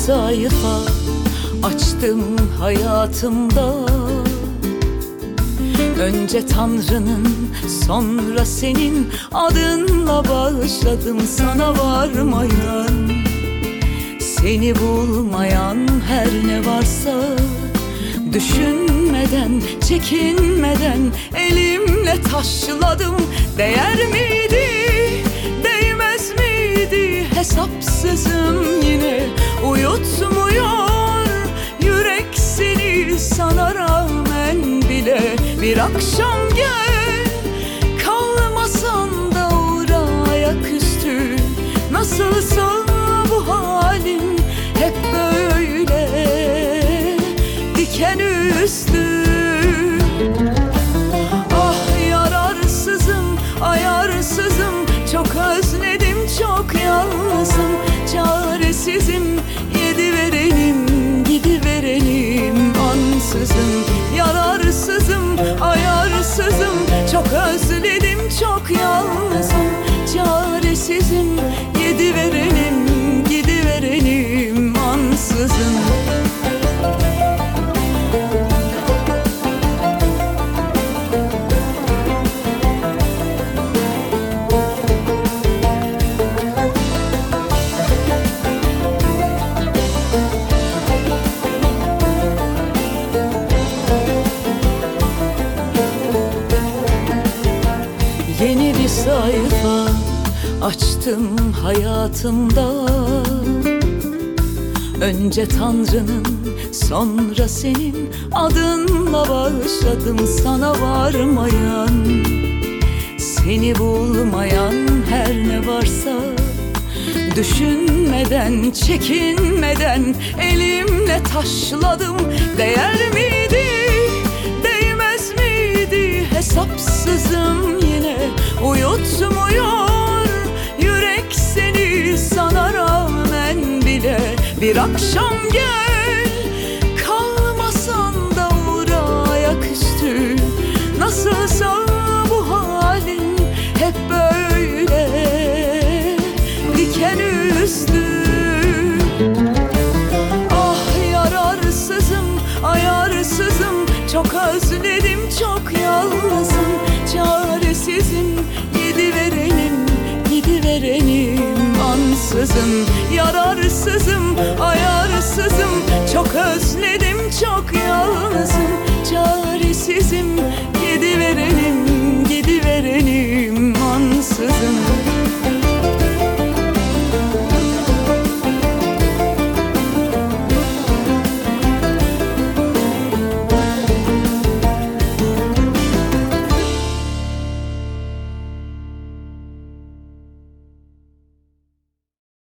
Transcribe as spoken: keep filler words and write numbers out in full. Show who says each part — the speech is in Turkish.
Speaker 1: sayfa açtım hayatımda. Önce Tanrı'nın, sonra senin adınla başladım sana varmayan. Seni bulmayan her ne varsa, düşünmeden, çekinmeden elimle taşladım. Değer miydi, değmez miydi? Hesapsızım yine uyutmuyor yürek seni sana rağmen bile. Bir akşam gel, kalmasan da uğra ayaküstü. Nasılsa bu halin hep böyle diken üstü. Ah yararsızım, ayarsızım, çok özledim, çok yalnızım, çaresizim, yediverelim, gidiverelim ansızın. Yararsızım, ayarsızım, çok özledim, çok yalnızım, çaresizim, yediverelim, gidiverelim ansızın. Yeni bir sayfa açtım hayatımda. Önce Tanrı'nın, sonra senin adınla başladım sana varmayan. Seni bulmayan her ne varsa, düşünmeden, çekinmeden elimle taşladım. Değer miydi, değmez miydi? Hesapsızım yine uyutmuyor yürek seni sana rağmen bile. Bir akşam gel, kalmasan da uğra ayaküstü. Nasılsa bu halin hep böyle diken üstü. Ah yararsızım, ayarsızım, çok özledim, çok yalnızım, çaresizim, yediverelim, gidiverelim ansızın. Yararsızım, ayarsızım, çok özledim, çok yalnızım,